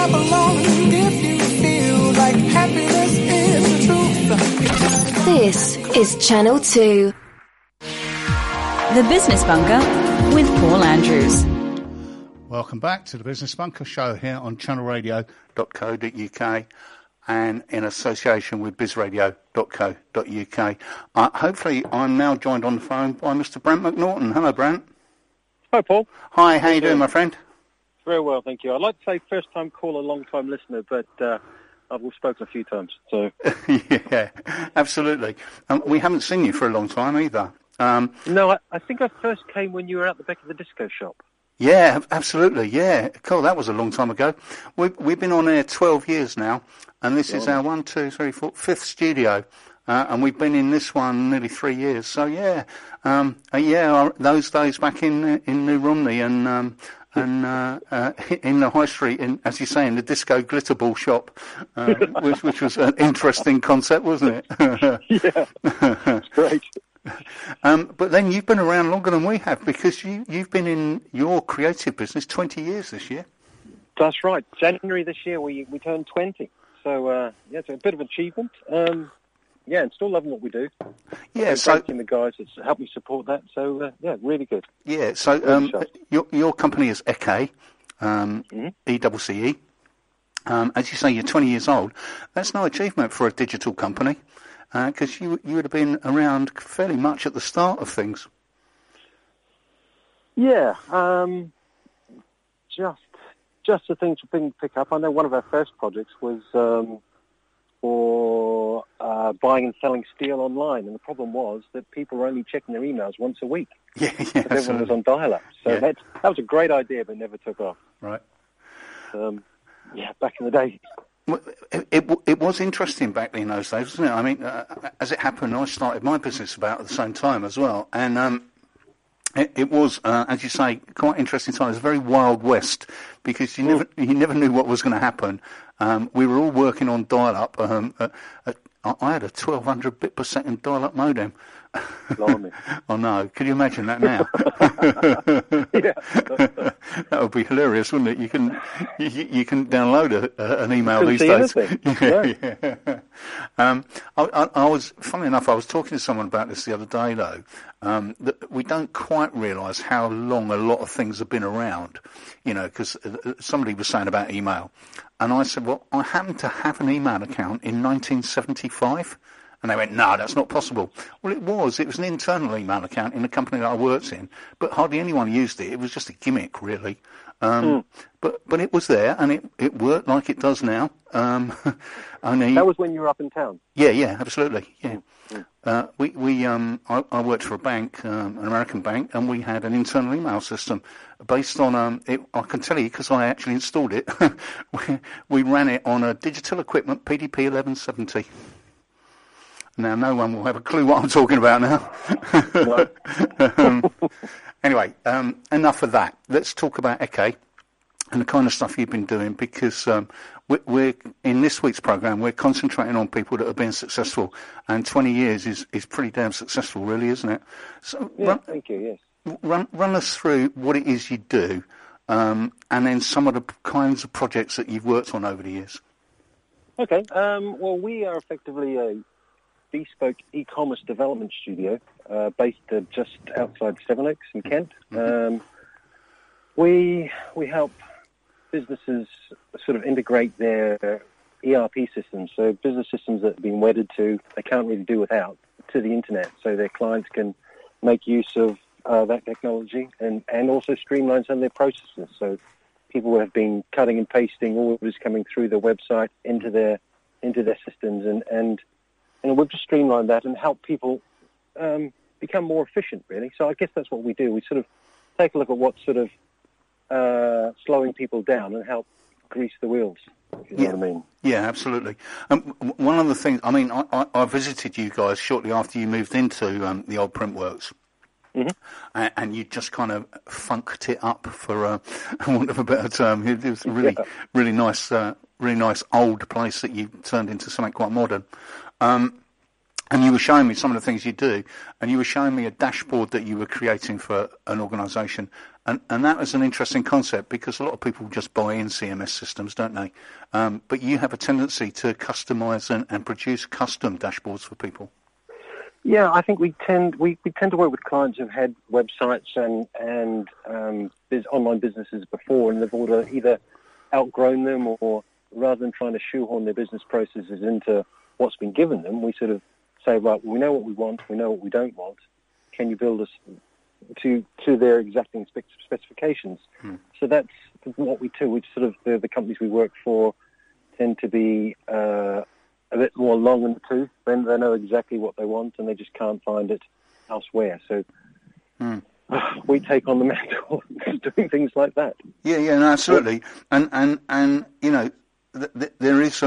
This is Channel 2. The Business Bunker with Paul Andrews. Welcome back to the Business Bunker show here on channelradio.co.uk and in association with bizradio.co.uk. Hopefully I'm now joined on the phone by Mr. Brant McNaughton. Hello, Brant. Hi, Paul. Hi, how you doing, my friend? Very well, thank you. I'd like to say first-time caller, long-time listener, but I've spoken a few times. So yeah, absolutely. We haven't seen you for a long time either. No, I think I first came when you were at the back of the disco shop. Yeah, absolutely. Yeah, cool. That was a long time ago. We've been on air 12 years now, and this is our 5th studio, and we've been in this one nearly 3 years. So yeah, those days back in New Romney and in the high street, as you say, in the disco glitter ball shop, which was an interesting concept, wasn't it? Yeah, it's great. But then you've been around longer than we have, because you've been in your creative business 20 years this year. That's right. January this year we turned 20. So it's a bit of achievement. And still loving what we do. Yeah, so the guys that's helped me support that. So really good. Yeah, so your company is ECCE, ECCE. As you say, you're 20 years old. That's no achievement for a digital company, because you would have been around fairly much at the start of things. Yeah, just the things we didn't pick up. I know one of our first projects was for buying and selling steel online, and the problem was that people were only checking their emails once a week. Yeah, everyone was on dial-up. So that was a great idea, but never took off. Right. Back in the day. Well, it was interesting back in those days, wasn't it? I mean, as it happened, I started my business about at the same time as well, and it was, as you say, quite interesting time. It was very Wild West, because you never knew what was going to happen. We were all working on dial-up. I had a 1200 bit per second dial-up modem. Oh no! Could you imagine that now? That would be hilarious, wouldn't it? You can download an email these days. I was, funnily enough, I was talking to someone about this the other day, though. That we don't quite realise how long a lot of things have been around, because somebody was saying about email, and I said, well, I happen to have an email account in 1975. And they went, no, that's not possible. Well, it was an internal email account in the company that I worked in, but hardly anyone used it. It was just a gimmick, really. But it was there, and it worked like it does now. That was when you were up in town? Yeah, absolutely, yeah. I worked for a bank, an American bank, and we had an internal email system based on, I can tell you because I actually installed it. We ran it on a digital equipment PDP 1170. Now, no one will have a clue what I'm talking about now. Anyway, enough of that. Let's talk about ECCE and the kind of stuff you've been doing, because we're in this week's programme, we're concentrating on people that have been successful, and 20 years is pretty damn successful, really, isn't it? So, thank you, yes. Run us through what it is you do, and then some of the kinds of projects that you've worked on over the years. Okay. Well, we are effectively a bespoke e-commerce development studio based just outside Sevenoaks in Kent. We help businesses sort of integrate their ERP systems, so business systems that have been wedded to, they can't really do without, to the internet, so their clients can make use of that technology and also streamline some of their processes. So people have been cutting and pasting orders coming through the website into their systems, and we've just streamlined that and help people become more efficient, really. So I guess that's what we do. We sort of take a look at what's sort of slowing people down and help grease the wheels, if you know what I mean. Yeah, absolutely. One of the things, I mean, I visited you guys shortly after you moved into the old Printworks. Mm-hmm. And you just kind of funked it up, for want of a better term. It was a really nice old place that you turned into something quite modern. And you were showing me some of the things you do, and you were showing me a dashboard that you were creating for an organisation. And that was an interesting concept, because a lot of people just buy in CMS systems, don't they? But you have a tendency to customise and produce custom dashboards for people. Yeah, I think we tend to work with clients who've had websites and online businesses before, and they've either outgrown them, or rather than trying to shoehorn their business processes into what's been given them, we sort of say, right, we know what we want, we know what we don't want. Can you build us to their exacting specifications? So that's what we do. We sort of the companies we work for tend to be a bit more long in the tooth. Then they know exactly what they want, and they just can't find it elsewhere. So we take on the mantle of doing things like that. Yeah, no, absolutely. And you know, there is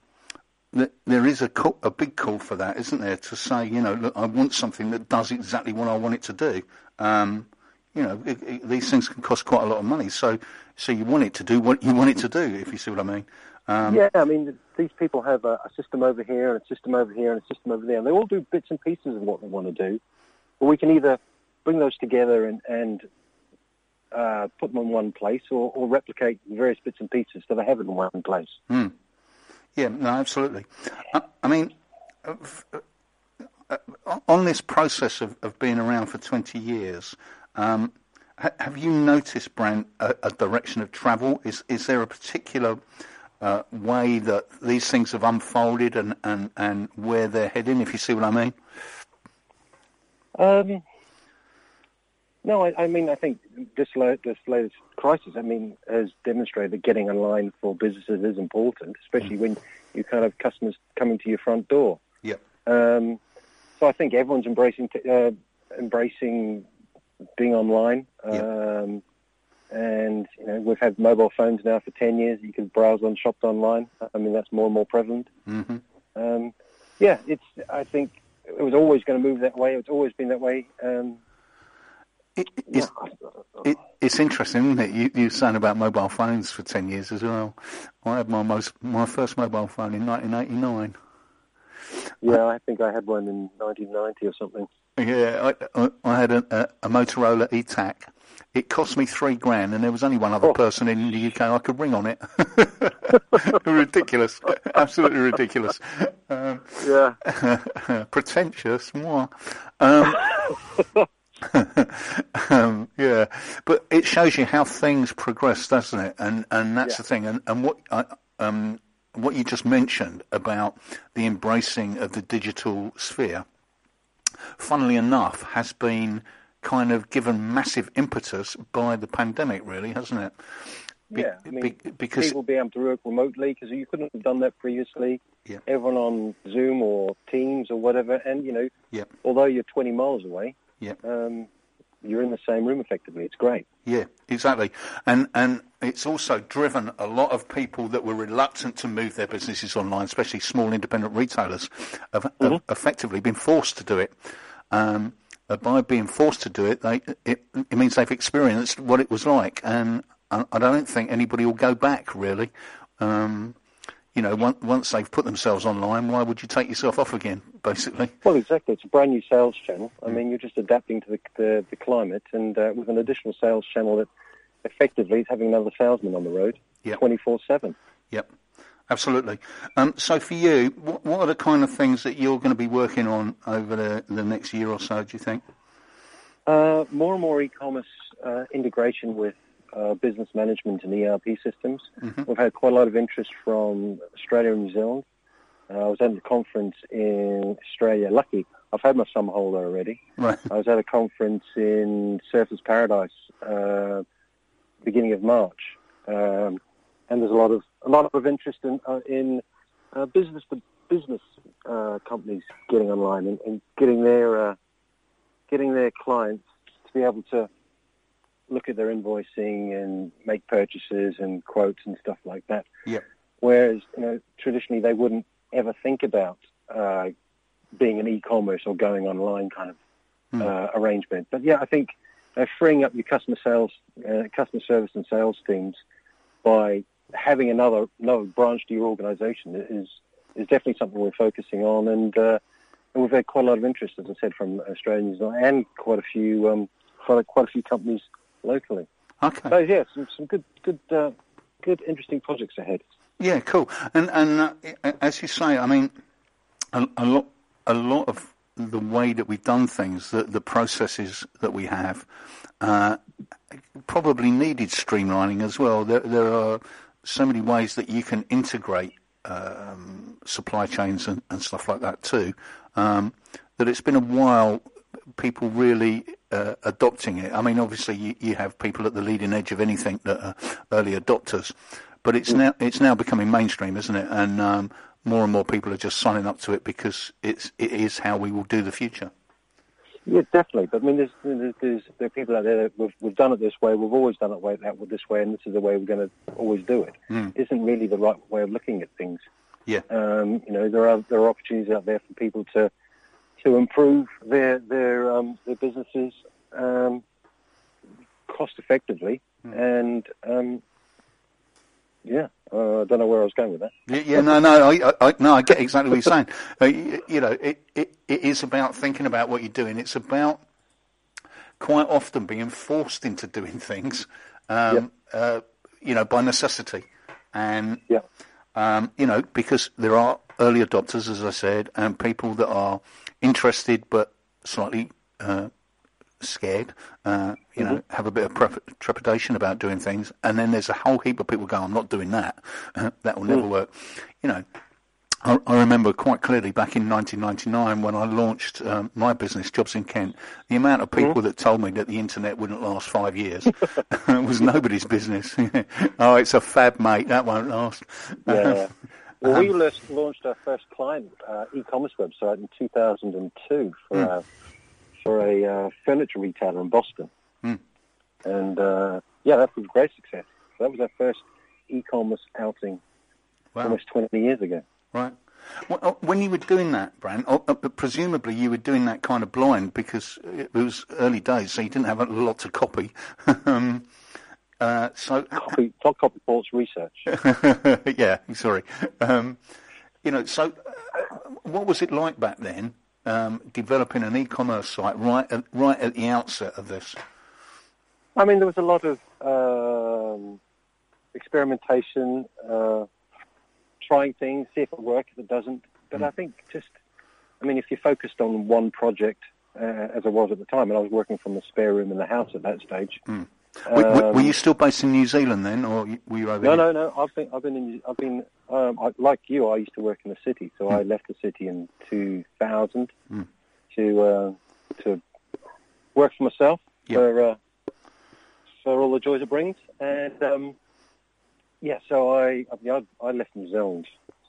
a big call for that, isn't there? To say, you know, look, I want something that does exactly what I want it to do. You know, these things can cost quite a lot of money, so you want it to do what you want it to do, if you see what I mean. Yeah, I mean, these people have a system over here, and a system over here, and a system over there, and they all do bits and pieces of what they want to do. But we can either bring those together and put them in one place, or replicate the various bits and pieces that they have in one place. Yeah, no, absolutely. I mean, on this process of being around for 20 years, have you noticed, Brent, a direction of travel? Is there a particular way that these things have unfolded and where they're heading, if you see what I mean? No, I mean, I think this latest crisis, I mean, has demonstrated that getting online for businesses is important, especially when you kind of customers coming to your front door. Yeah. So I think everyone's embracing being online. And, you know, we've had mobile phones now for 10 years. You can browse on, shop online. I mean, that's more and more prevalent. Yeah, I think it was always going to move that way. It's always been that way. It's interesting, isn't it? You saying about mobile phones for 10 years as well. I had my first mobile phone in 1989. Yeah, I think I had one in 1990 or something. Yeah, I had a Motorola E-TAC. It cost me $3,000, and there was only one other person in the UK I could ring on it. Ridiculous, absolutely ridiculous. Yeah, pretentious, more. Yeah, but it shows you how things progress, doesn't it? And that's the thing. And what you just mentioned about the embracing of the digital sphere, funnily enough, has been kind of given massive impetus by the pandemic, really, hasn't it? Yeah, I mean, because people being able to work remotely, because you couldn't have done that previously. Yeah. Everyone on Zoom or Teams or whatever, and, you know, although you're 20 miles away, you're in the same room effectively. It's great. Yeah, exactly. And it's also driven a lot of people that were reluctant to move their businesses online, especially small independent retailers, have effectively been forced to do it. By being forced to do it, it means they've experienced what it was like. And I don't think anybody will go back, really. You know, once they've put themselves online, why would you take yourself off again, basically? Well, exactly. It's a brand new sales channel. I mean, you're just adapting to the climate, and with an additional sales channel that effectively is having another salesman on the road 24/7. Yep, absolutely. So for you, what are the kind of things that you're going to be working on over the next year or so, do you think? More and more e-commerce integration with business management and ERP systems. We've had quite a lot of interest from Australia and New Zealand. I was at a conference in Australia. Lucky, I've had my summer holiday already. Right. I was at a conference in Surfers Paradise beginning of March, and there's a lot of interest in business to business companies getting online and getting their clients to be able to look at their invoicing and make purchases and quotes and stuff like that. Yeah. Whereas, you know, traditionally they wouldn't ever think about being an e-commerce or going online kind of arrangement. But yeah, I think freeing up your customer service and sales teams by having another branch to your organisation is definitely something we're focusing on. And we've had quite a lot of interest, as I said, from Australians and quite a few companies locally. Okay. So yeah, some good, interesting projects ahead. Yeah, cool. And as you say, I mean, a lot of the way that we've done things, the processes that we have, probably needed streamlining as well. There are so many ways that you can integrate supply chains and stuff like that too, that it's been a while people really adopting it. I mean, obviously you have people at the leading edge of anything that are early adopters, but it's now becoming mainstream, isn't it? And more and more people are just signing up to it because it is how we will do the future. Yeah, definitely. But I mean, there are people out there that we've done it this way. We've always done it this way, and this is the way we're going to always do it. Isn't really the right way of looking at things. Yeah. There are opportunities out there for people to improve their businesses cost effectively, and I don't know where I was going with that. I get exactly what you're saying. It is about thinking about what you're doing. It's about quite often being forced into doing things, by necessity, and because there are early adopters, as I said, and people that are interested but slightly scared, have a bit of trepidation about doing things, and then there's a whole heap of people going, I'm not doing that. That will never work. I remember quite clearly back in 1999 when I launched my business, Jobs in Kent, the amount of people that told me that the internet wouldn't last 5 years was nobody's business. Oh, it's a fad, mate. That won't last. Yeah. Well, we launched our first client e-commerce website in 2002 for a furniture retailer in Boston. And, that was a great success. So that was our first e-commerce outing almost 20 years ago. Right. Well, when you were doing that, Brant, presumably you were doing that kind of blind because it was early days, so you didn't have a lot to copy. Not copy Paul's research. Yeah, sorry. So what was it like back then, developing an e-commerce site right at the outset of this? I mean, there was a lot of experimentation, trying things, see if it works, if it doesn't. But I think if you're focused on one project, as I was at the time, and I was working from the spare room in the house at that stage. Were you still based in New Zealand then, or were you over here? No. I've been like you. I used to work in the city, so I left the city in 2000 to work for myself for all the joys it brings. And so I left New Zealand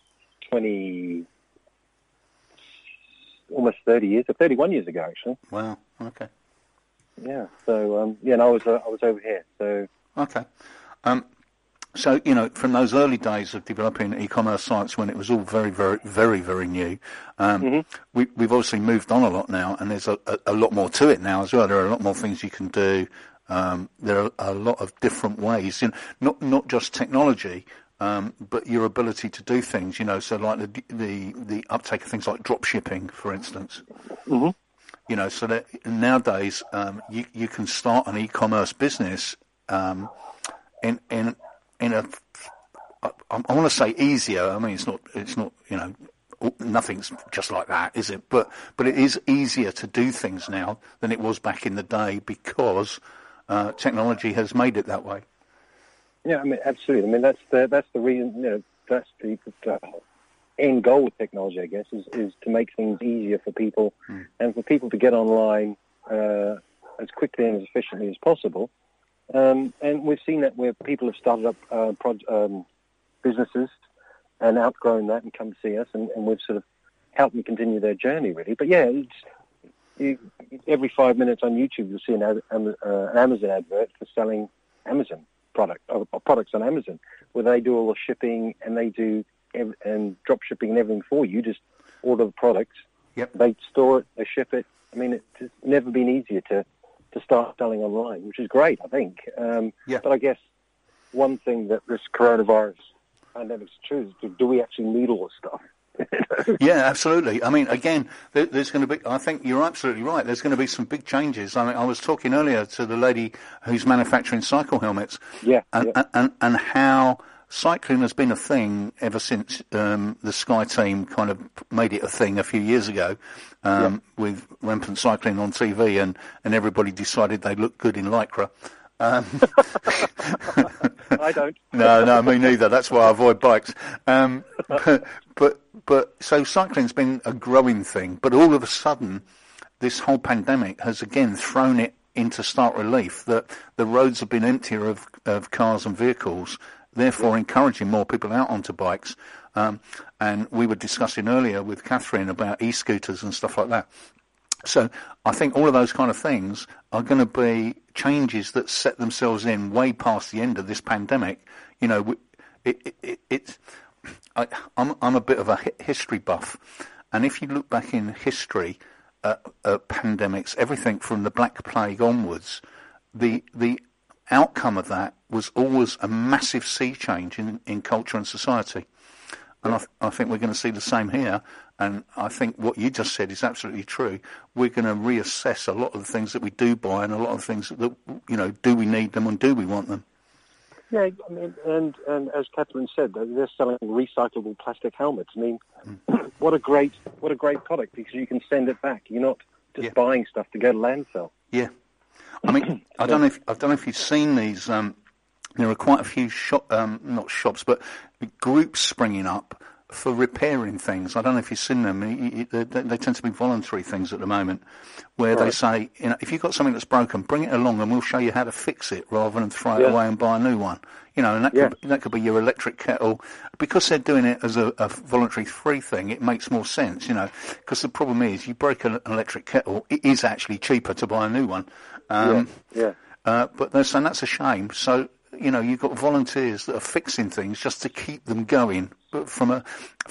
31 years ago, actually. Wow. Okay. Yeah. So I was over here. So okay. So from those early days of developing e-commerce sites when it was all very, very, very, very new, we've obviously moved on a lot now, and there's a lot more to it now as well. There are a lot more things you can do. There are a lot of different ways, not just technology, but your ability to do things. So like the uptake of things like drop shipping, for instance. So that nowadays you can start an e-commerce business in a I want to say easier. I mean, it's not nothing's just like that, is it? But it is easier to do things now than it was back in the day because technology has made it that way. Yeah, I mean, absolutely. I mean, that's the reason. That's the end goal with technology, I guess, is to make things easier for people and for people to get online as quickly and as efficiently as possible. And we've seen that where people have started up businesses and outgrown that and come to see us, and we've sort of helped them continue their journey, really. But yeah, every 5 minutes on YouTube you'll see an Amazon advert for selling Amazon products on Amazon, where they do all the shipping and they do and drop shipping and everything for you. Just order the products. Yep. They store it, they ship it. I mean, it's never been easier to start selling online, which is great, I think. But I guess one thing that this coronavirus pandemic is true is, do we actually need all this stuff? Yeah, absolutely. I mean, again, there's going to be, I think you're absolutely right, there's going to be some big changes. I mean, I was talking earlier to the lady who's manufacturing cycle helmets, and how cycling has been a thing ever since the Sky team kind of made it a thing a few years ago, with rampant cycling on TV, and everybody decided they looked good in Lycra. I don't. No, me neither. That's why I avoid bikes. But so cycling's been a growing thing. But all of a sudden, this whole pandemic has again thrown it into stark relief that the roads have been emptier of cars and vehicles, therefore encouraging more people out onto bikes. And we were discussing earlier with Catherine about e-scooters and stuff like that. So I think all of those kind of things are going to be changes that set themselves in way past the end of this pandemic. You know, I'm a bit of a history buff, and if you look back in history at pandemics, everything from the Black Plague onwards, the outcome of that was always a massive sea change in culture and society. And I think we're going to see the same here. And I think what you just said is absolutely true. We're going to reassess a lot of the things that we do buy and a lot of things that, you know, do we need them and do we want them? Yeah, I mean, and as Catherine said, they're selling recyclable plastic helmets. I mean, what a great product, because you can send it back. You're not just buying stuff to go to landfill. Yeah. I mean, I don't know if you've seen these. There are quite a few not shops, but groups springing up for repairing things. I don't know if you've seen them. They tend to be voluntary things at the moment, where they say, you know, if you've got something that's broken, bring it along and we'll show you how to fix it, rather than throw it away and buy a new one. You know, and that could be your electric kettle. Because they're doing it as a voluntary free thing, it makes more sense, you know, because the problem is, you break an electric kettle, it is actually cheaper to buy a new one. But they're saying that's a shame. So, you know, you've got volunteers that are fixing things just to keep them going, but from a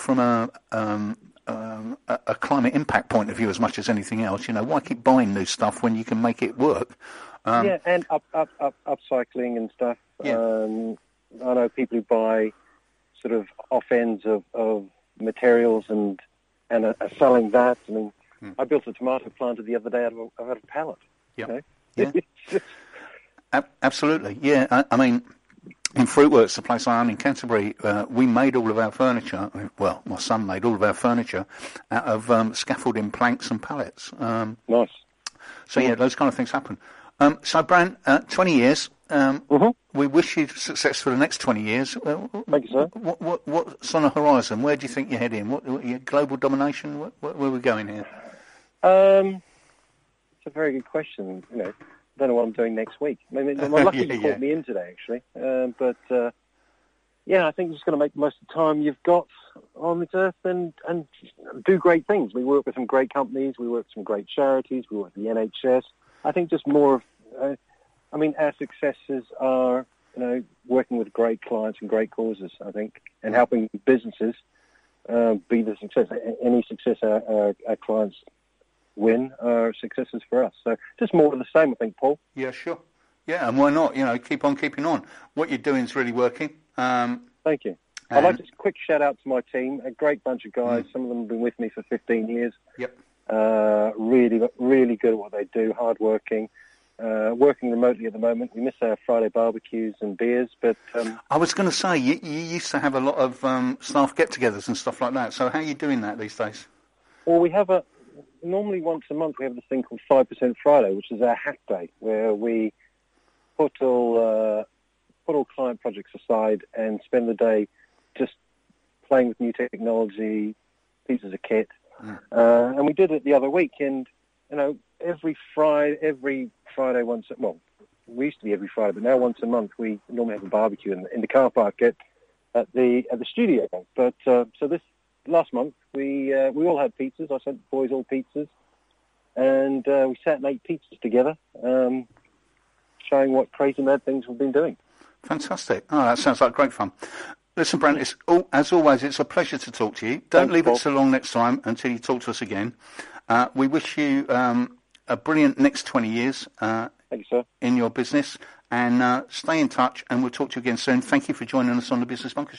climate impact point of view as much as anything else. You know, why keep buying new stuff when you can make it work? And upcycling and stuff. Yeah. I know people who buy sort of off ends of materials and are selling that. I mean, I built a tomato planter the other day out of a pallet. Yep. You know? Yeah. Absolutely, yeah. I mean, in Fruitworks, the place I am in Canterbury, we made all of our furniture. Well, my son made all of our furniture out of scaffolding planks and pallets. Nice. So yeah, those kind of things happen. So, Bran, 20 years. We wish you success for the next 20 years. Thank you, sir. What's on the horizon? Where do you think you're heading? What global domination? Where are we going here? It's a very good question. You know, I don't know what I'm doing next week. I mean, I'm lucky you called me in today, actually. But I think you're just going to make the most of the time you've got on this earth and do great things. We work with some great companies. We work with some great charities. We work with the NHS. I think just more of, our successes are, you know, working with great clients and great causes, I think, and helping businesses be the success. Any success our clients win are successes for us. So just more of the same, I think, Paul. Yeah, sure. Yeah, and why not? You know, keep on keeping on. What you're doing is really working. Thank you. I'd like to quick shout out to my team, a great bunch of guys. Some of them have been with me for 15 years. Yep. Really, really good at what they do, hard-working. Working remotely at the moment. We miss our Friday barbecues and beers, but... I was going to say, you used to have a lot of staff get-togethers and stuff like that. So how are you doing that these days? Well, we have normally once a month we have this thing called 5% Friday, which is our hack day, where we put all client projects aside and spend the day just playing with new technology, pieces of kit. And we did it the other week, and you know, every Friday once. Well, we used to be every Friday, but now once a month we normally have a barbecue in the car park at the studio. But so this last month we all had pizzas. I sent the boys all pizzas, and we sat and ate pizzas together, showing what crazy mad things we've been doing. Fantastic! Oh, that sounds like great fun. Listen, Brent, as always, it's a pleasure to talk to you. Don't leave it so long next time until you talk to us again. We wish you a brilliant next 20 years Thank you, sir. In your business, and stay in touch, and we'll talk to you again soon. Thank you for joining us on the Business Bunker Show.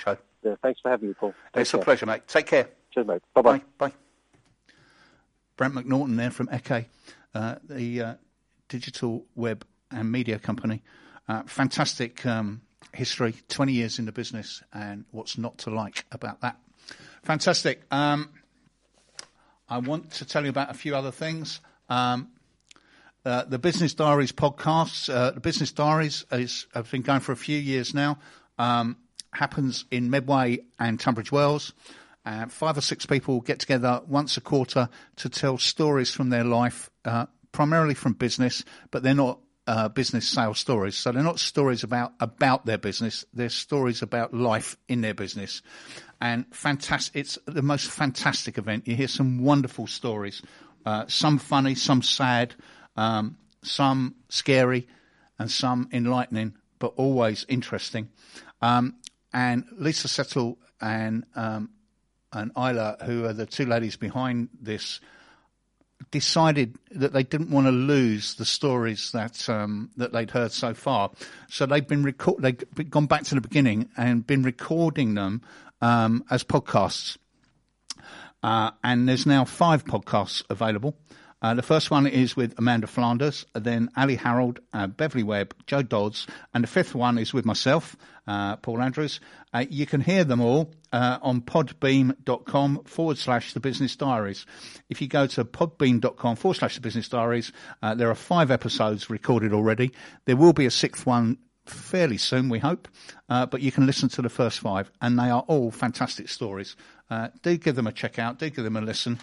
Thanks for having me, Paul. It's a pleasure, mate. Take care. Cheers, mate. Bye-bye. Bye. Brent McNaughton there from Eke, the digital web and media company. Fantastic history, 20 years in the business, and what's not to like about that. Fantastic. I want to tell you about a few other things. The Business Diaries podcasts. The Business Diaries have been going for a few years now. Happens in Medway and Tunbridge Wells. 5 or 6 people get together once a quarter to tell stories from their life, primarily from business, but they're not business sales stories. So they're not stories about their business. They're stories about life in their business. And fantastic! It's the most fantastic event. You hear some wonderful stories, some funny, some sad, some scary, and some enlightening, but always interesting. And Lisa Settle and Isla, who are the 2 ladies behind this, decided that they didn't want to lose the stories that they'd heard so far. So they've gone back to the beginning and been recording them as podcasts. And there's now 5 podcasts available. The first one is with Amanda Flanders, then Ali Harold, Beverly Webb, Joe Dodds, and the 5th one is with myself, Paul Andrews. You can hear them all on podbeam.com/The Business Diaries. If you go to podbeam.com/The Business Diaries, there are 5 episodes recorded already. There will be a 6th one fairly soon, we hope, but you can listen to the first 5, and they are all fantastic stories. Do give them a check out, do give them a listen.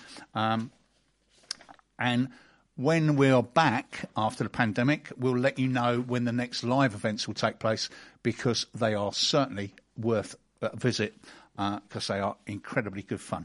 And when we are back after the pandemic, we'll let you know when the next live events will take place, because they are certainly worth a visit, because they are incredibly good fun.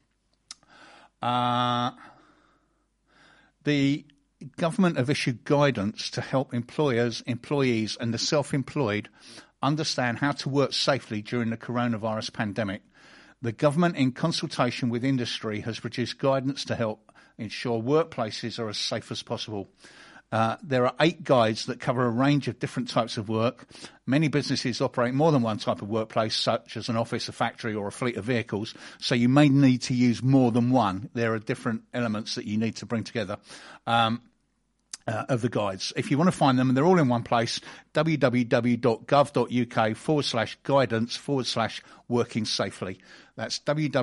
The government have issued guidance to help employers, employees and the self-employed understand how to work safely during the coronavirus pandemic. The government, in consultation with industry, has produced guidance to help ensure workplaces are as safe as possible. There are 8 guides that cover a range of different types of work. Many businesses operate more than one type of workplace, such as an office, a factory or a fleet of vehicles, so you may need to use more than one. There are different elements that you need to bring together of the guides. If you want to find them, and they're all in one place, www.gov.uk/guidance/working safely. That's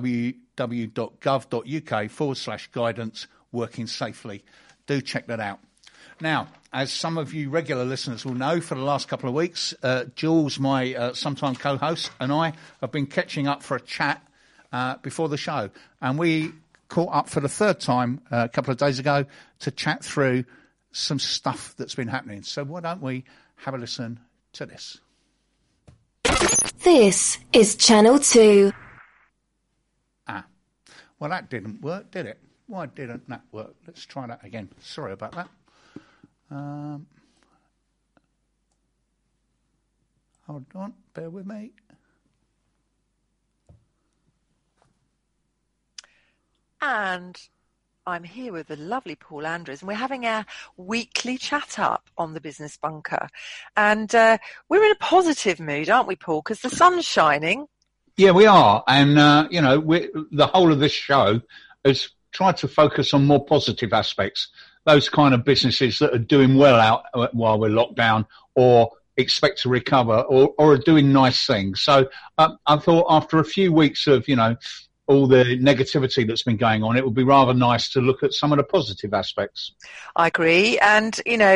www.gov.uk/guidance working safely. Do check that out. Now, as some of you regular listeners will know, for the last couple of weeks, Jules, my sometime co-host, and I have been catching up for a chat before the show. And we caught up for the 3rd time a couple of days ago to chat through some stuff that's been happening. So why don't we have a listen to this? This is Channel 2. Well, that didn't work, did it? Why didn't that work? Let's try that again. Sorry about that. Hold on, bear with me. And I'm here with the lovely Paul Andrews, and we're having our weekly chat up on the Business Bunker. And we're in a positive mood, aren't we, Paul? Because the sun's shining. Yeah, we are. And, the whole of this show has tried to focus on more positive aspects, those kind of businesses that are doing well out while we're locked down, or expect to recover, or are doing nice things. So I thought after a few weeks of, all the negativity that's been going on, it would be rather nice to look at some of the positive aspects. I agree. And,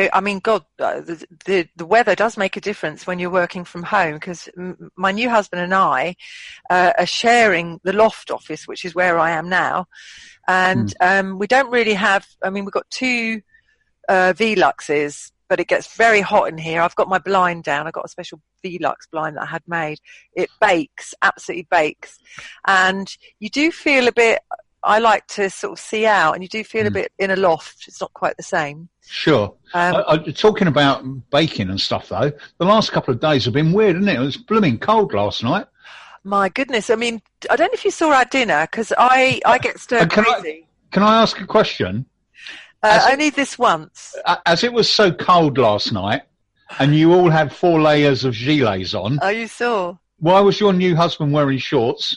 the weather does make a difference when you're working from home, because my new husband and I are sharing the loft office, which is where I am now. And we don't really have, we've got 2 Veluxes, but it gets very hot in here. I've got my blind down. I've got a special Velux blind that I had made. It bakes, absolutely bakes. And you do feel a bit, I like to sort of see out, and you do feel a bit in a loft. It's not quite the same. Sure. Talking about baking and stuff, though, the last couple of days have been weird, isn't it? It was blooming cold last night. My goodness. I don't know if you saw our dinner, because I get stir crazy. Can I ask a question? Only this once. As it was so cold last night, and you all had 4 layers of gilets on. Oh, you saw? why was your new husband wearing shorts?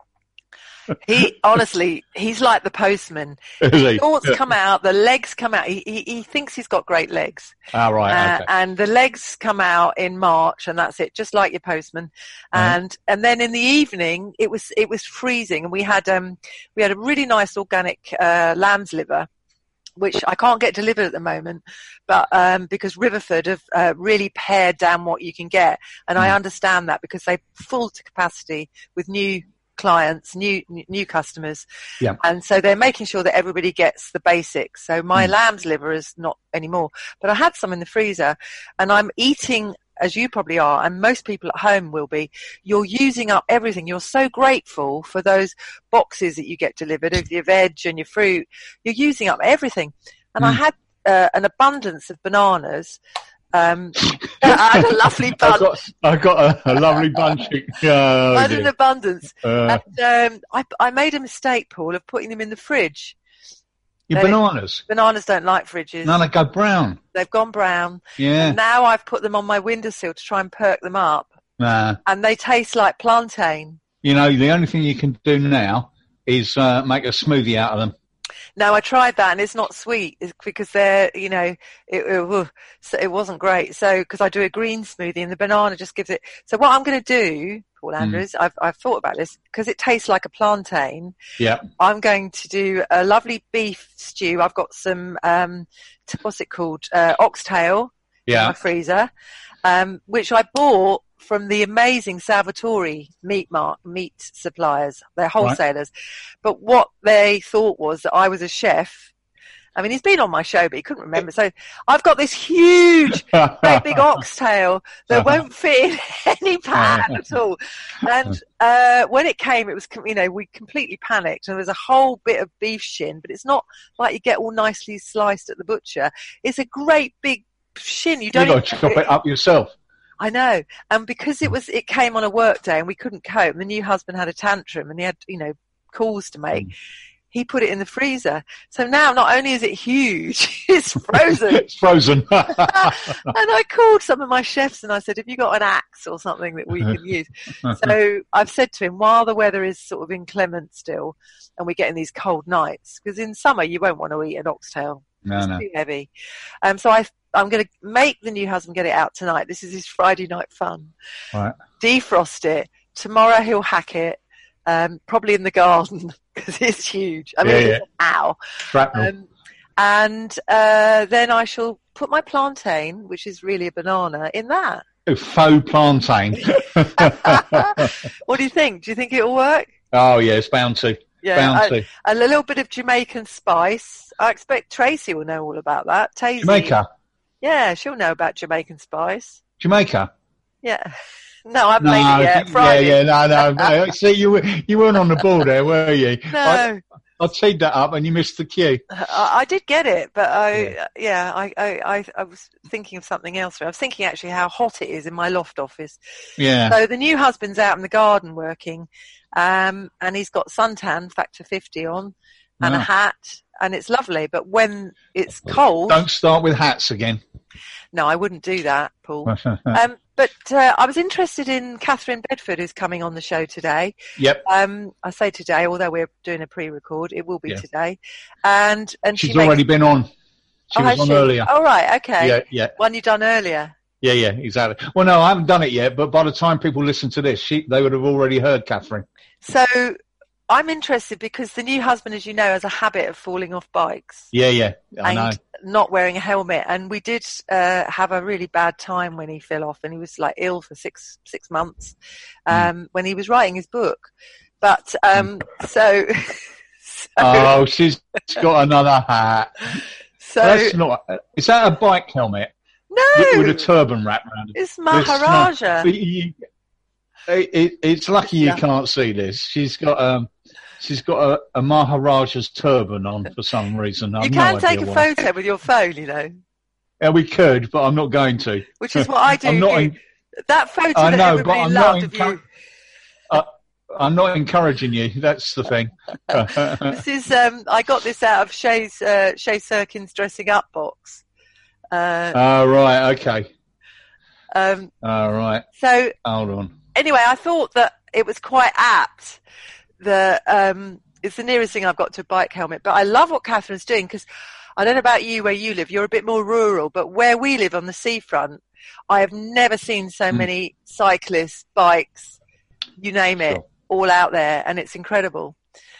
He's like the postman. Is he? Shorts come out, the legs come out. He thinks he's got great legs. Ah, right. Okay. And the legs come out in March, and that's it, just like your postman. And then in the evening, it was freezing, and we had a really nice organic lamb's liver, which I can't get delivered at the moment, but because Riverford have really pared down what you can get, and I understand that because they're full to capacity with new clients, new customers, and so they're making sure that everybody gets the basics. So my lamb's liver is not anymore, but I had some in the freezer, and I'm eating, as you probably are, and most people at home will be. You're using up everything. You're so grateful for those boxes that you get delivered of your veg and your fruit. You're using up everything, and I had an abundance of bananas. I had a lovely bunch. I got a lovely bunch. I had an abundance. And I made a mistake, Paul, of putting them in the fridge. Bananas? Bananas don't like fridges. No, they go brown. They've gone brown. Yeah. And now I've put them on my windowsill to try and perk them up. Nah. And they taste like plantain. You know, the only thing you can do now is make a smoothie out of them. No, I tried that, and it's not sweet. It's because they're, it wasn't great. So, because I do a green smoothie, and the banana just gives it. So, what I'm going to do, Paul Andrews, I've thought about this because it tastes like a plantain. Yeah. I'm going to do a lovely beef stew. I've got some, what's it called, oxtail in my freezer, which I bought from the amazing Salvatore meat suppliers. They're wholesalers. Right. But what they thought was that I was a chef. I mean, he's been on my show, but he couldn't remember. So I've got this huge, great big oxtail that won't fit in any pan at all. And when it came, it was, we completely panicked. And there was a whole bit of beef shin, but it's not like you get all nicely sliced at the butcher. It's a great big shin. You don't. You've got to chop it up yourself. I know. And because it came on a work day and we couldn't cope, the new husband had a tantrum and he had, calls to make. He put it in the freezer. So now not only is it huge, it's frozen. It's frozen. And I called some of my chefs and I said, have you got an axe or something that we can use? So I've said to him, while the weather is sort of inclement still and we're getting these cold nights, because in summer you won't want to eat an oxtail. It's too heavy. So I'm going to make the new husband get it out tonight. This is his Friday night fun. Right. Defrost it. Tomorrow he'll hack it, probably in the garden because it's huge. I mean, ow. Shrapnel. And then I shall put my plantain, which is really a banana, in that. A faux plantain. What do you think? Do you think it'll work? Oh, yeah, it's bound to. Yeah, a little bit of Jamaican spice. I expect Tracy will know all about that. Tazy. Jamaica? Yeah, she'll know about Jamaican spice. Jamaica? Yeah. No, I haven't made it yet. Friday. No. See, you weren't on the ball there, were you? No. I teed that up and you missed the cue. I did get it, but I was thinking of something else. I was thinking actually how hot it is in my loft office. Yeah. So the new husband's out in the garden working, and he's got suntan factor 50 on and a hat, and it's lovely. But when it's cold, don't start with hats again. No, I wouldn't do that, Paul. But I was interested in Catherine Bedford, who's coming on the show today. Yep. I say today, although we're doing a pre-record, it will be today. And she's already been on. She was on earlier. Oh, right, okay. Yeah. One you done earlier. Yeah, exactly. Well, no, I haven't done it yet, but by the time people listen to this, they would have already heard Catherine. So I'm interested because the new husband, as you know, has a habit of falling off bikes. Yeah, I know. Not wearing a helmet. And we did have a really bad time when he fell off, and he was like ill for six months when he was writing his book. But so oh, she's got another hat. So that's not. Is that a bike helmet? No, with a turban wrapped around it. It's Maharaja. It's lucky you can't see this. She's got a Maharaja's turban on for some reason. You can take a photo with your phone, you know. Yeah, we could, but I'm not going to. Which is what I do. That photo I know, that everybody but I'm loved of you. I'm not encouraging you. That's the thing. This is I got this out of Shay Serkin's dressing up box. Right, okay. All right. So hold on. anyway, I thought that it was quite apt. It's the nearest thing I've got to a bike helmet, but I love what Catherine's doing, because I don't know about you where you live. You're a bit more rural, but where we live on the seafront, I have never seen so many cyclists, bikes, you name it, all out there, and it's incredible.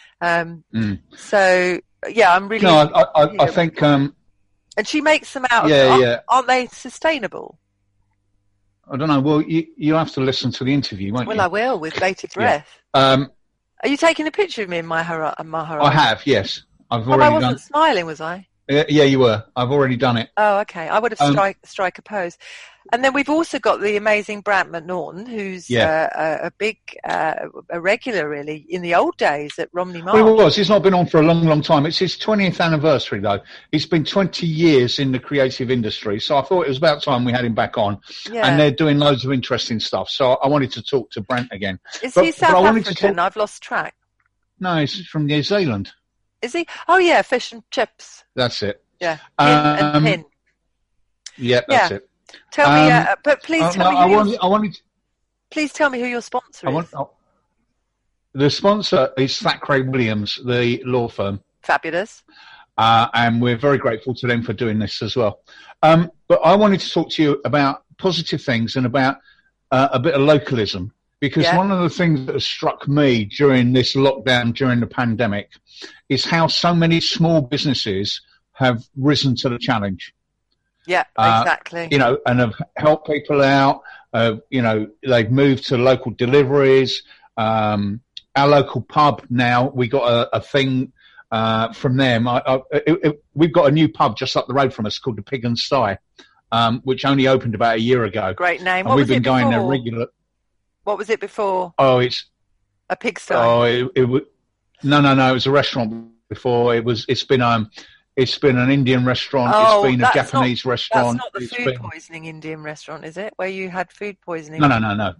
So yeah, I'm really. No, I think. And she makes them out. Of, aren't they sustainable? I don't know. Well, you have to listen to the interview, won't you? Well, I will, with bated breath. Yeah. Are you taking a picture of me in Maharaj? I have, yes. I've already I wasn't smiling, was I? Yeah, you were. I've already done it. Oh, okay. I would have strike a pose. And then we've also got the amazing Brant McNaughton, who's a big, a regular, really, in the old days at Romney Marsh. Well, it was. He's not been on for a long, long time. It's his 20th anniversary, though. It's been 20 years in the creative industry, so I thought it was about time we had him back on. Yeah. And they're doing loads of interesting stuff, so I wanted to talk to Brant again. Is he South African? I've lost track. No, he's from New Zealand. Is he? Oh, yeah, fish and chips. That's it. Yeah, and pin. Yeah, that's it. Tell me, but please tell me. Please tell me who your sponsor is. The sponsor is Thackeray Williams, the law firm. Fabulous. And we're very grateful to them for doing this as well. But I wanted to talk to you about positive things and about a bit of localism. Because one of the things that has struck me during this lockdown, during the pandemic, is how so many small businesses have risen to the challenge. Yeah, exactly. And have helped people out. They've moved to local deliveries. Our local pub now, we got a thing from them. We've got a new pub just up the road from us called the Pig and Sty, which only opened about a year ago. Great name. What was it before? Going there regular. What was it before? Oh, it's a pigsty. Oh, it was no. It was a restaurant before. It's been an Indian restaurant. Oh, it's been a Japanese restaurant. That's not the food poisoning Indian restaurant, is it? Where you had food poisoning? No. No.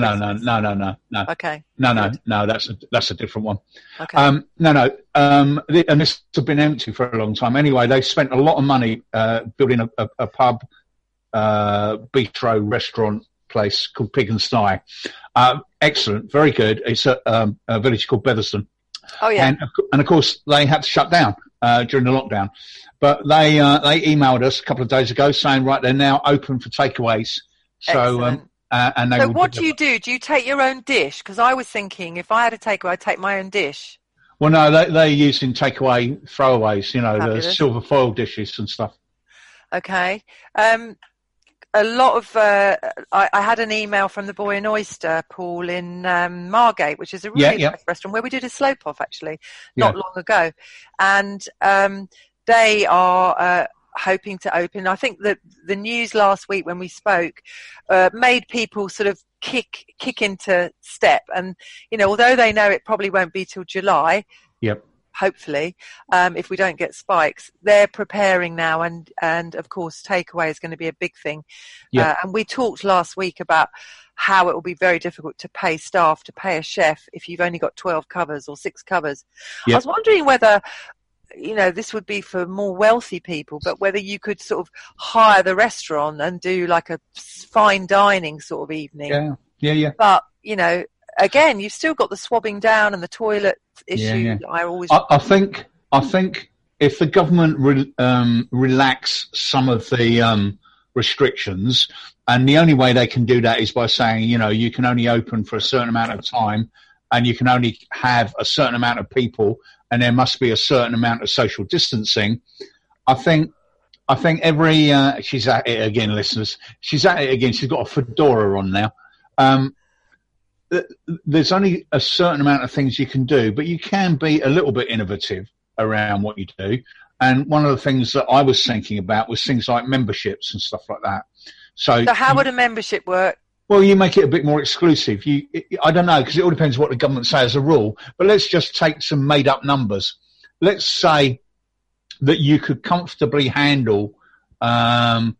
Okay. No. That's a different one. Okay. And this has been empty for a long time. Anyway, they spent a lot of money building a pub, bistro restaurant place called Pig and Sty. Excellent, very good. It's a village called Betherston. Oh yeah. And of course they had to shut down during the lockdown, but they emailed us a couple of days ago saying they're now open for takeaways. So so what do you do? Do you take your own dish? Because I was thinking if I had a takeaway, I'd take my own dish. Well, no, they're using takeaway throwaways. Fabulous. The silver foil dishes and stuff. Okay. A lot of I had an email from the Boy and Oyster, Paul, in Margate, which is a really nice restaurant where we did a slope off actually not long ago, and they are hoping to open. I think that the news last week when we spoke made people sort of kick into step, and although they know it probably won't be till July. Yep. Hopefully, if we don't get spikes, they're preparing now, and of course takeaway is going to be a big thing. And we talked last week about how it will be very difficult to pay staff, to pay a chef if you've only got 12 covers or 6 covers. I was wondering whether this would be for more wealthy people, but whether you could sort of hire the restaurant and do like a fine dining sort of evening. Yeah. But again, you've still got the swabbing down and the toilet issue. I think if the government relax some of the restrictions, and the only way they can do that is by saying, you can only open for a certain amount of time, and you can only have a certain amount of people, and there must be a certain amount of social distancing. I think every she's at it again, listeners. She's at it again. She's got a fedora on now. There's only a certain amount of things you can do, but you can be a little bit innovative around what you do. And one of the things that I was thinking about was things like memberships and stuff like that. So how would a membership work? Well, you make it a bit more exclusive. I don't know, because it all depends what the government say as a rule. But let's just take some made-up numbers. Let's say that you could comfortably handle 10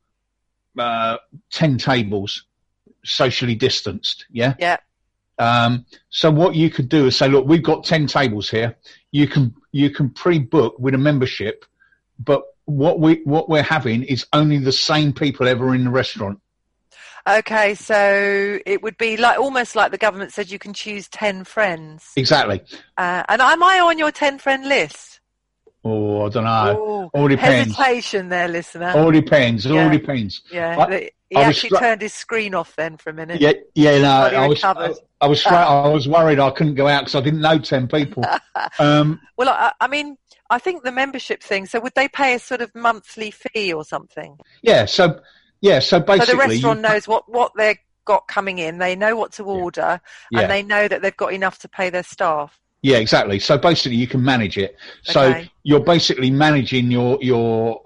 tables socially distanced, yeah? Yeah. So what you could do is say, look, we've got 10 tables here. You can pre-book with a membership, but what we're having is only the same people ever in the restaurant. Okay, so it would be like almost like the government said you can choose 10 friends. Exactly. And am I on your 10-friend list? Oh, I don't know. Oh, all depends. Hesitation there, listener. All depends. Yeah. All depends. Yeah. He actually turned his screen off then for a minute. Yeah. No, I was worried I couldn't go out because I didn't know 10 people. Well, I mean, I think the membership thing. So would they pay a sort of monthly fee or something? Yeah. So basically, so the restaurant knows what they've got coming in. They know what to order, and they know that they've got enough to pay their staff. Yeah, exactly. So basically, you can manage it. Okay. So you're basically managing your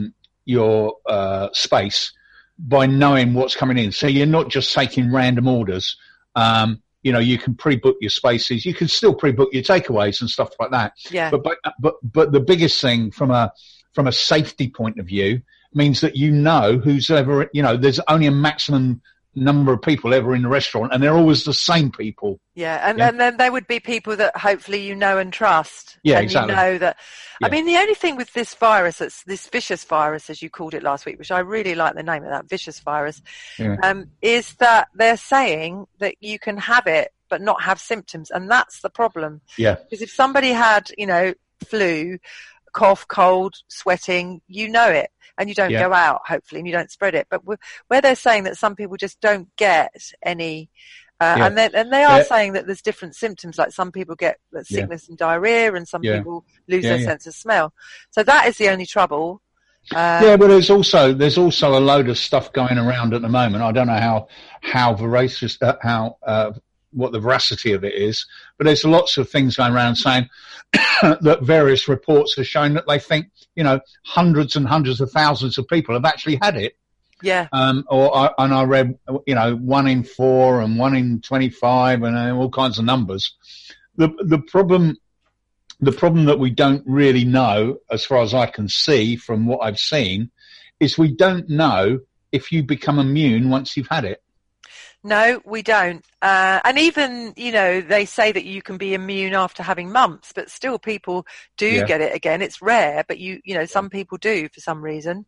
space by knowing what's coming in. So you're not just taking random orders. You can pre-book your spaces. You can still pre-book your takeaways and stuff like that. Yeah. But the biggest thing from a safety point of view means that who's ever, there's only a maximum number of people ever in the restaurant, and they're always the same people. Yeah, and then there would be people that hopefully you know and trust. Yeah, and exactly. You know that. Yeah. I mean, the only thing with this virus, it's this vicious virus, as you called it last week, which I really like the name of that, vicious virus, is that they're saying that you can have it but not have symptoms, and that's the problem. Yeah. Because if somebody had, flu, cough, cold, sweating, you know it. And you don't go out, hopefully, and you don't spread it. But where they're saying that some people just don't get any, and they are saying that there's different symptoms, like some people get sickness and diarrhea, and some people lose their sense of smell. So that is the only trouble. But there's also a load of stuff going around at the moment. I don't know how voracious, what the veracity of it is, but there's lots of things going around saying that various reports have shown that they think, hundreds and hundreds of thousands of people have actually had it. Yeah. And I read, 1 in 4 and 1 in 25 and all kinds of numbers. The problem that we don't really know, as far as I can see from what I've seen, is we don't know if you become immune once you've had it. No, we don't. And even, they say that you can be immune after having mumps, but still people do get it again. It's rare, but some people do for some reason.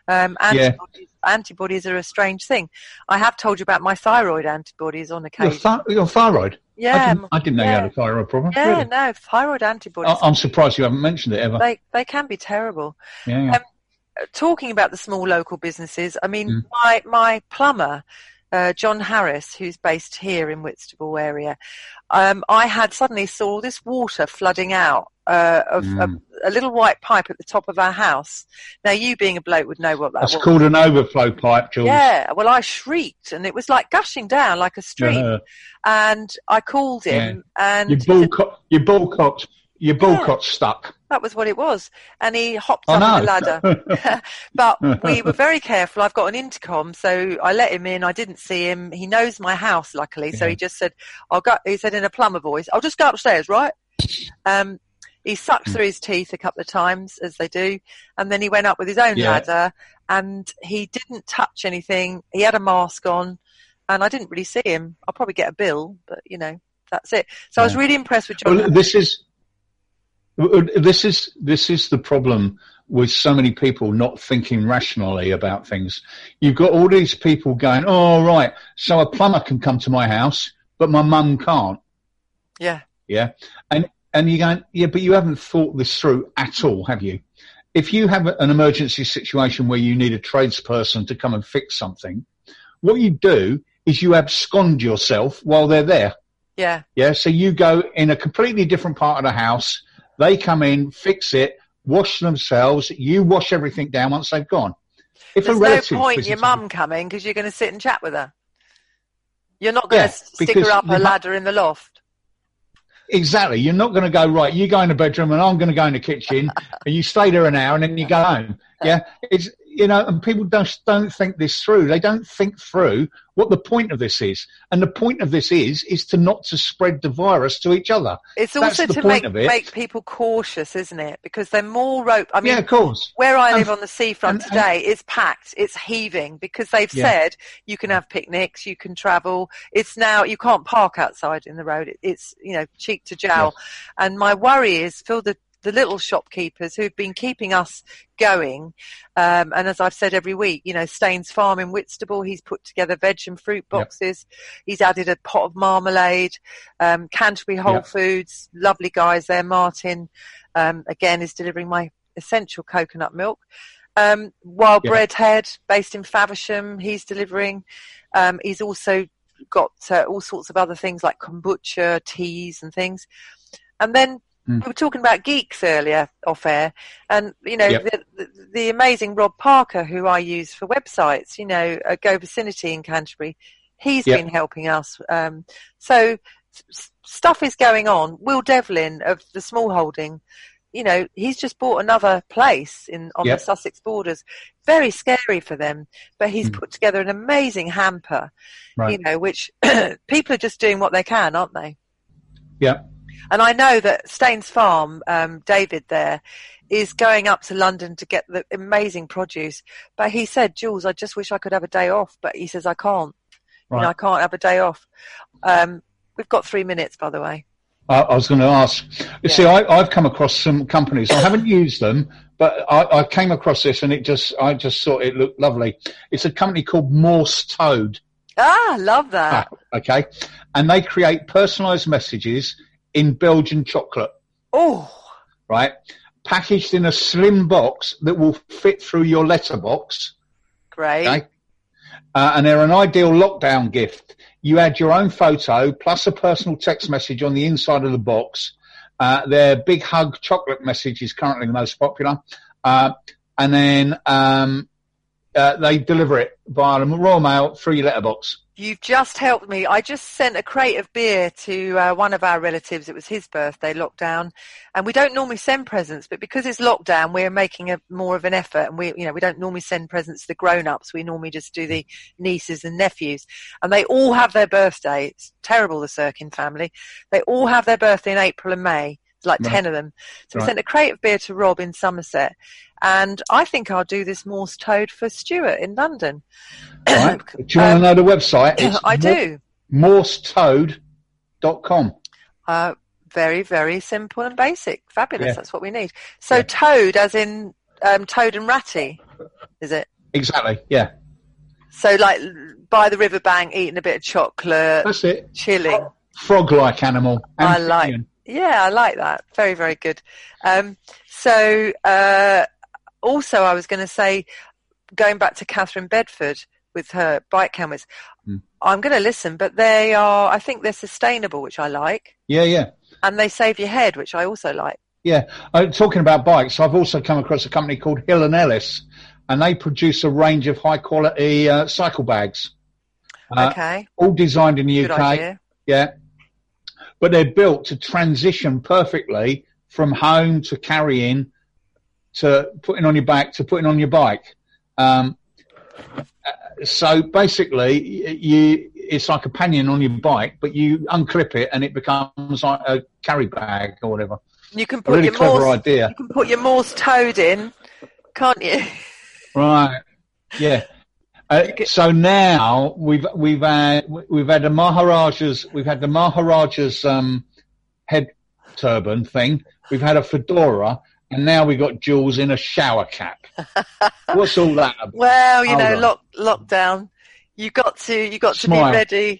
Antibodies are a strange thing. I have told you about my thyroid antibodies on occasion. Your thyroid? Yeah. I didn't know you had a thyroid problem. Yeah, really? No, thyroid antibodies. I'm surprised you haven't mentioned it ever. They can be terrible. Yeah. Talking about the small local businesses, I mean, my plumber, John Harris, who's based here in Whitstable area, I had suddenly saw all this water flooding out of a little white pipe at the top of our house. Now, you being a bloke would know what that was. That's called an overflow pipe, Jules. Yeah, well, I shrieked, and it was like gushing down like a stream. And I called him, and your ball cock stuck. That was what it was. And he hopped up the ladder. But we were very careful. I've got an intercom, so I let him in. I didn't see him. He knows my house, luckily. So he just said, he said in a plumber voice, I'll just go upstairs, right? He sucked through his teeth a couple of times, as they do. And then he went up with his own ladder, and he didn't touch anything. He had a mask on, and I didn't really see him. I'll probably get a bill, but, that's it. So I was really impressed with John. Well, this is the problem with so many people not thinking rationally about things. You've got all these people going, oh, right, so a plumber can come to my house, but my mum can't. Yeah. Yeah. And you're going, yeah, but you haven't thought this through at all, have you? If you have an emergency situation where you need a tradesperson to come and fix something, what you do is you abscond yourself while they're there. Yeah. Yeah. So you go in a completely different part of the house. They come in, fix it, wash themselves. You wash everything down once they've gone. There's no point your mum coming because you're going to sit and chat with her. You're not going to stick her up a ladder in the loft. Exactly. You're not going to go, right, you go in the bedroom and I'm going to go in the kitchen and you stay there an hour and then you go home. Yeah. It's, and people don't think this through. They don't think through what the point of this is. And the point of this is to not to spread the virus to each other. It's also to make people cautious, isn't it? Because they're more rope. I mean, yeah, of course. Where I live on the seafront today, it's packed. It's heaving because they've said you can have picnics, you can travel. It's now, you can't park outside in the road. It's, cheek to jowl. Yeah. And my worry is, Phil, the the little shopkeepers who've been keeping us going. And as I've said every week, Staines Farm in Whitstable, he's put together veg and fruit boxes. Yep. He's added a pot of marmalade. Canterbury Whole Foods, lovely guys there. Martin, again, is delivering my essential coconut milk. Wild Breadhead, based in Faversham, he's delivering. He's also got all sorts of other things like kombucha, teas and things. And then we were talking about geeks earlier off air, and the amazing Rob Parker, who I use for websites, Go Vicinity in Canterbury, he's been helping us. So stuff is going on. Will Devlin of the Small Holding, he's just bought another place on the Sussex borders. Very scary for them, but he's put together an amazing hamper, which people are just doing what they can, aren't they? Yeah. And I know that Staines Farm, David there, is going up to London to get the amazing produce. But he said, Jules, I just wish I could have a day off. But he says, I can't. Right. I can't have a day off. We've got 3 minutes, by the way. I was going to ask. You see, I've come across some companies. I haven't used them, but I came across this, and I just thought it looked lovely. It's a company called Morse Toad. Love that. Okay. And they create personalised messages in Belgian chocolate. Oh. Right. Packaged in a slim box that will fit through your letterbox. Great. Okay? And they're an ideal lockdown gift. You add your own photo plus a personal text message on the inside of the box. Their Big Hug chocolate message is currently the most popular. And then they deliver it via the Royal Mail through your letterbox. You've just helped me. I just sent a crate of beer to one of our relatives. It was his birthday, lockdown. And we don't normally send presents, but because it's lockdown, we're making more of an effort. And we don't normally send presents to the grown-ups. We normally just do the nieces and nephews. And they all have their birthday. It's terrible, the Sirkin family. They all have their birthday in April and May. It's like 10 of them. So we sent a crate of beer to Rob in Somerset. And I think I'll do this Morse Toad for Stuart in London. Right. Do you want to know the website? It's I do. morsetoad.com. Very, very simple and basic. Fabulous. Yeah. That's what we need. So Toad as in Toad and Ratty, is it? Exactly, yeah. So like by the riverbank, eating a bit of chocolate. That's it. Chilling. Frog-like animal. I like that. Very, very good. Also, I was going to say, going back to Catherine Bedford with her bike helmets, I'm going to listen, but I think they're sustainable, which I like. Yeah. And they save your head, which I also like. Yeah. Talking about bikes, I've also come across a company called Hill & Ellis, and they produce a range of high-quality cycle bags. Okay. All designed in the Good UK. Idea. Yeah. But they're built to transition perfectly from home to carrying to putting on your back to putting on your bike. So basically, it's like a pannion on your bike, but you unclip it and it becomes like a carry bag or whatever. You can put your clever idea. You can put your Morse Toad in, can't you? Right. Yeah. So now we've had the Maharaja's head turban thing. We've had a fedora, and now we've got Jules in a shower cap. What's all that about? Well, lockdown. You got to be ready.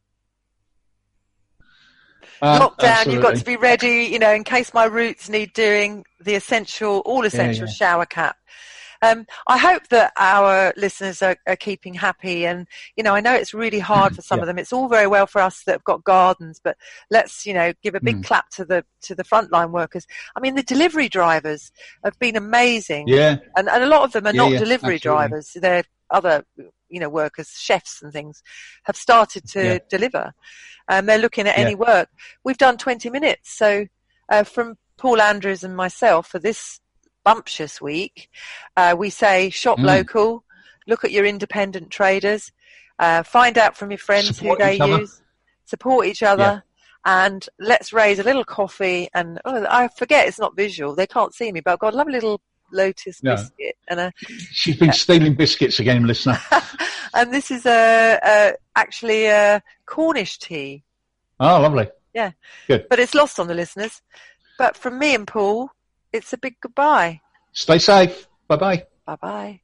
Lockdown. Absolutely. You've got to be ready. In case my roots need doing, the essential shower cap. I hope that our listeners are keeping happy, and I know it's really hard for some of them. It's all very well for us that have got gardens, but let's give a big clap to the frontline workers. I mean, the delivery drivers have been amazing, and a lot of them are not delivery drivers. They're other workers, chefs and things, have started to deliver, and they're looking at any work. We've done 20 minutes, so from Paul Andrews and myself for this bumptious week, we say shop local, look at your independent traders, find out from your friends who they use, support each other, and let's raise a little coffee. And I forget it's not visual, they can't see me, but I've got a lovely little Lotus biscuit and she's been stealing biscuits again, listener. And this is actually a Cornish tea. Oh, lovely. Yeah, good. But it's lost on the listeners. But from me and Paul, it's a big goodbye. Stay safe. Bye-bye. Bye-bye.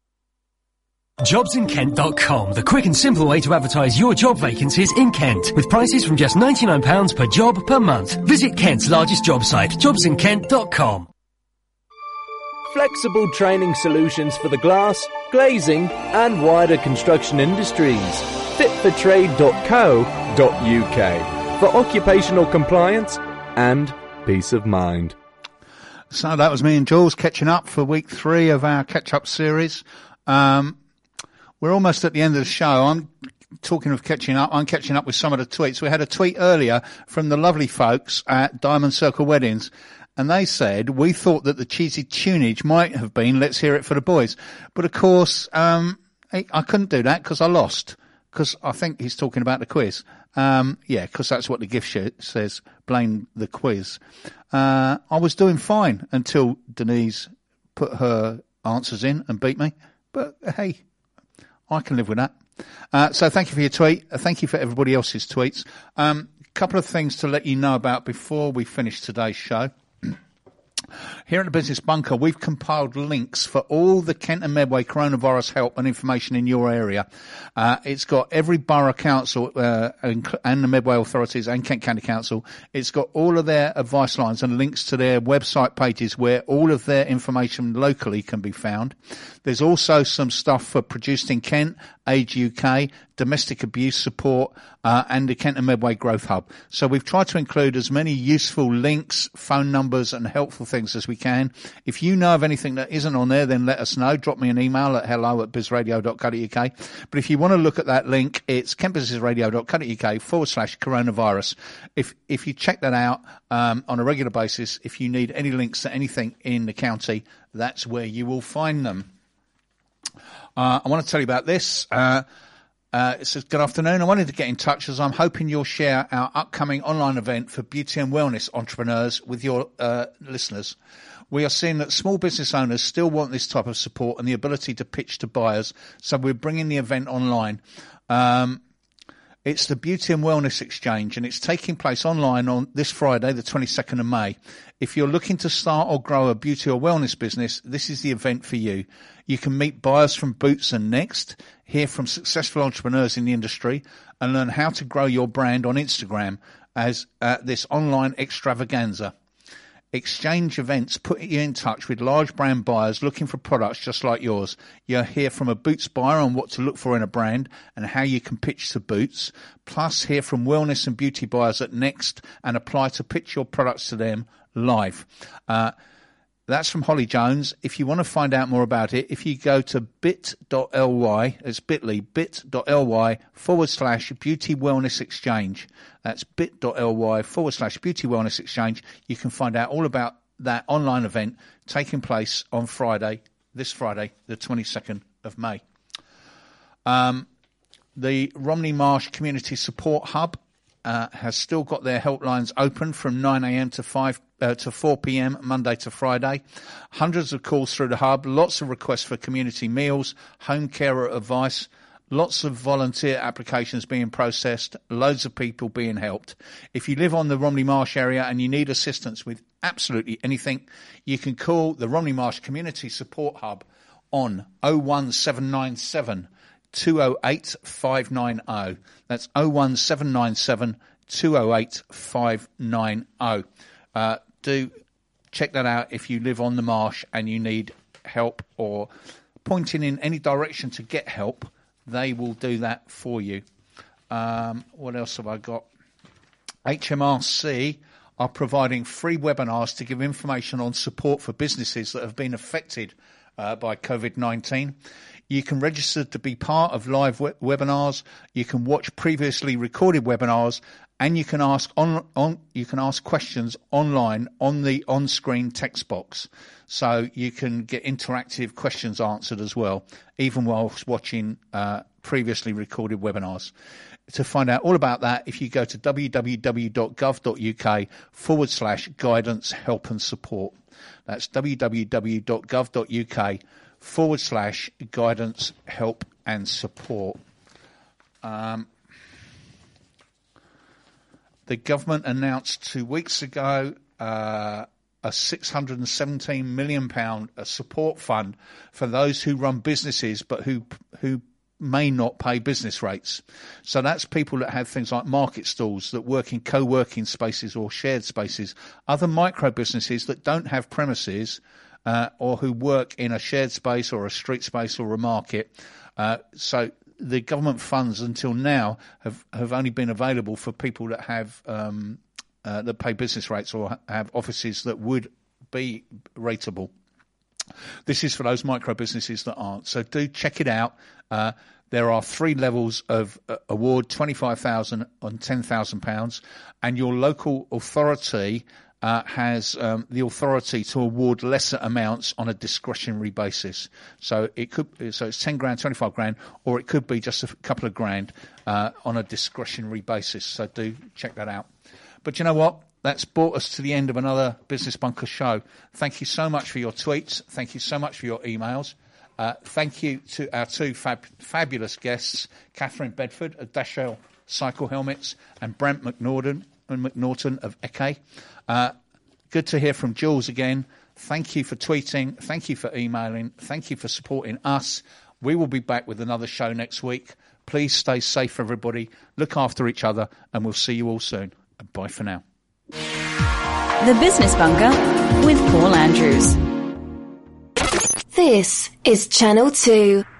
JobsInKent.com, the quick and simple way to advertise your job vacancies in Kent, with prices from just £99 per job per month. Visit Kent's largest job site, JobsInKent.com. Flexible training solutions for the glass, glazing and wider construction industries. Fitfortrade.co.uk for occupational compliance and peace of mind. So that was me and Jules catching up for week 3 of our catch-up series. We're almost at the end of the show. I'm talking of catching up. I'm catching up with some of the tweets. We had a tweet earlier from the lovely folks at Diamond Circle Weddings, and they said, we thought that the cheesy tunage might have been Let's Hear It for the Boys. But of course, I couldn't do that because I lost, because I think he's talking about the quiz. Because that's what the gift sheet says, blame the quiz. I was doing fine until Denise put her answers in and beat me. But hey, I can live with that. So thank you for your tweet. Thank you for everybody else's tweets. A couple of things to let you know about before we finish today's show. Here at the Business Bunker, we've compiled links for all the Kent and Medway coronavirus help and information in your area. It's got every borough council and the Medway authorities and Kent County Council. It's got all of their advice lines and links to their website pages where all of their information locally can be found. There's also some stuff for Produced in Kent, Age UK, domestic abuse support, and the Kent and Medway Growth Hub. So we've tried to include as many useful links, phone numbers and helpful things as we can. If you know of anything that isn't on there, then let us know. Drop me an email at hello@bizradio.co.uk. But if you want to look at that link, it's kentbusinessradio.co.uk/coronavirus. If you check that out on a regular basis, if you need any links to anything in the county, that's where you will find them. I want to tell you about this. It says, good afternoon. I wanted to get in touch as I'm hoping you'll share our upcoming online event for beauty and wellness entrepreneurs with your listeners. We are seeing that small business owners still want this type of support and the ability to pitch to buyers, so we're bringing the event online. It's the Beauty and Wellness Exchange, and it's taking place online on this Friday, the 22nd of May. If you're looking to start or grow a beauty or wellness business, this is the event for you. You can meet buyers from Boots and Next, hear from successful entrepreneurs in the industry, and learn how to grow your brand on Instagram as this online extravaganza. Exchange events put you in touch with large brand buyers looking for products just like yours. You'll hear from a Boots buyer on what to look for in a brand and how you can pitch to Boots. Plus, hear from wellness and beauty buyers at Next and apply to pitch your products to them live. That's from Holly Jones. If you want to find out more about it, if you go to bit.ly, it's bit.ly/beauty wellness exchange. That's bit.ly/beauty wellness exchange. You can find out all about that online event taking place on Friday, this Friday, the 22nd of May. The Romney Marsh Community Support Hub has still got their helplines open from 9 a.m. to 4 p.m. Monday to Friday. Hundreds of calls through the hub, lots of requests for community meals, home care advice, lots of volunteer applications being processed, loads of people being helped. If you live on the Romney Marsh area and you need assistance with absolutely anything, you can call the Romney Marsh Community Support Hub on 01797 208 590. That's 01797 208 590. Do check that out if you live on the marsh and you need help or pointing in any direction to get help. They will do that for you. What else have I got? HMRC are providing free webinars to give information on support for businesses that have been affected by COVID-19. You can register to be part of live webinars. You can watch previously recorded webinars, and you can ask you can ask questions online on the on-screen text box. So you can get interactive questions answered as well, even whilst watching previously recorded webinars. To find out all about that, if you go to www.gov.uk/guidance, help and support. That's www.gov.uk/guidance, help and support. The government announced 2 weeks ago a a £617 million support fund for those who run businesses but who may not pay business rates. So that's people that have things like market stalls that work in co-working spaces or shared spaces, other micro businesses that don't have premises or who work in a shared space or a street space or a market. So the government funds until now have only been available for people that have that pay business rates or have offices that would be rateable. This is for those micro businesses that aren't. So do check it out. There are 3 levels of award, £25,000 and £10,000, and your local authority has the authority to award lesser amounts on a discretionary basis. So it's 10 grand, 25 grand, or it could be just a couple of grand on a discretionary basis. So do check that out. But you know what? That's brought us to the end of another Business Bunker show. Thank you so much for your tweets. Thank you so much for your emails. Thank you to our 2 fabulous guests, Catherine Bedford of Dashell Cycle Helmets and Brent McNaughton of Eke. Good to hear from Jules again. Thank you for tweeting. Thank you for emailing. Thank you for supporting us. We will be back with another show next week. Please stay safe, everybody. Look after each other, and we'll see you all soon. Bye for now. The Business Bunker with Paul Andrews. This is Channel 2.